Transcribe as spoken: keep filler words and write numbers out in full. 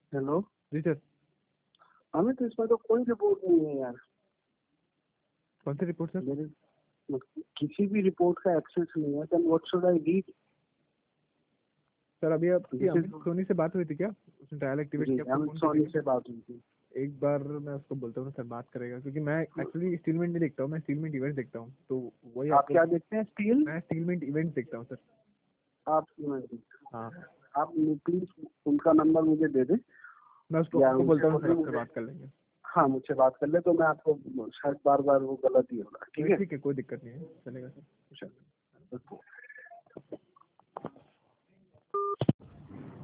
Hello जी sir. हमें तो इसमें तो कोई रिपोर्ट नहीं है यार। कौन सी रिपोर्ट सर? मेरे किसी भी रिपोर्ट का एक्सेस नहीं है। Then what should I read? Sir अभी आपकी दिस इज अमित सोनी से बात हुई थी क्या? उसने ट्रायल एक्टिवेट जी किया आपको अमित फोन सोनी करके? से बात हुई थी। एक बार मैं उसको बोलता हूँ सर बात करेगा, क्योंकि मैं एक्चुअली स्टीलमेंट नहीं देखता हूँ, मैं स्टीलमेंट इवेंट देखता हूँ, तो वही आप आपको। क्या देखते हैं? स्टील? मैं स्टीलमेंट इवेंट देखता हूँ सर। आप स्टील? हाँ आप प्लीज उनका नंबर मुझे दे दें मैं उसको या उसको उनसे बोलता हूँ सर, बोलिए आपसे मुझे। बात कर लेंगे। हाँ मुझसे बात कर ले तो मैं आपको शायद बार बार वो गलत ही होगा। ठीक नहीं है ठीक है, कोई दिक्कत नहीं है, चलेगा सर। चलो।